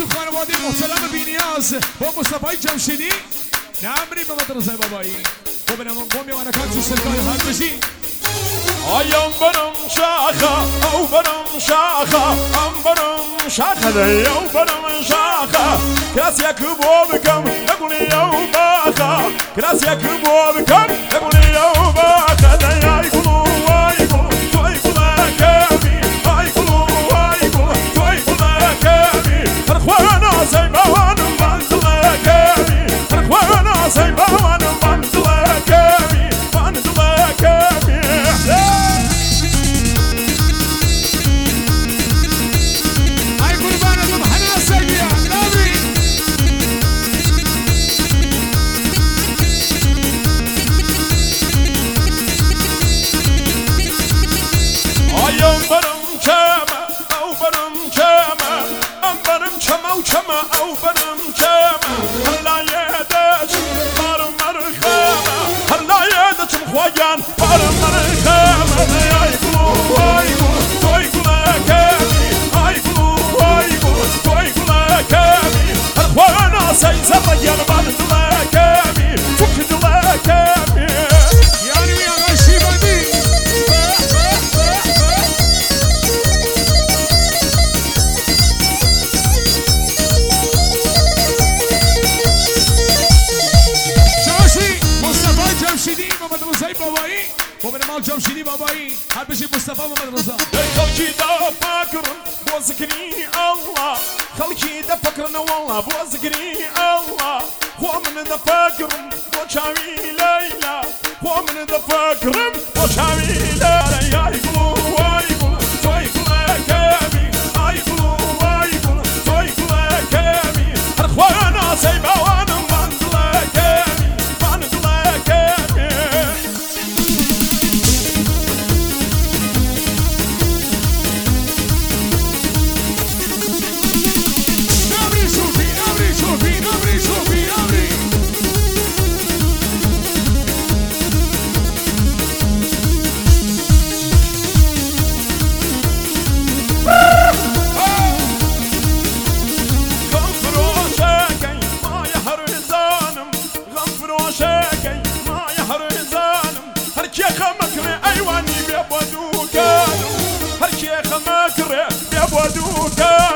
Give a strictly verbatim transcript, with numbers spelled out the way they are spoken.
و خانواده محترم بی‌نیاز با مصطفی جمشیدی نمریم به مدرسه بابایی و به نمان قومی ونکان تو سلکای حد بشی آیم برم شاخه او برم شاخه ام برم شاخه دیو برم شاخه کلاس یک بو بکم نگولی او باخه کلاس یک بو بکم نگولی او باخه دیای گلو وای گلو توی گله کمی ای گلو وای گلو توی گله کمی هر خوانا سیبوانم بندله کمی هر خوانا سیبوانم بندله کمی بندله کمی كما أو برم كما هلا يدش بارم مرخامة هلا يدش مخويان بارم مرخامة يا يقولوا واي يقولوا توي يقولوا كامي هاي يقولوا واي يقولوا توي يقولوا كامي هالخوانا سيسر رجال بارد لا كامي فكد لا كامي يعني يا غشي بدي جمشیدی محمد رضایی بابایی و به نام جمشیدی بابایی هر بشی مصطفی محمد رضا خلقي دا فاكر بوزكني الله خلقي دا فكرنا والله بوزكني الله هو من دا فاكر بوشاوي ليلى هو من دا فاكر بوشاوي ليلى يا يقولوا واي يقولوا توي يقولوا كامي اي يقولوا واي يقولوا توي يقولوا كامي اخوانا سيبا وانا بندلا كامي بندلا كامي نبري شوفي نبري شوفي نبري شوفي نبري أيواني بيبودو كانو هالشيخ مكره بيبودو كانو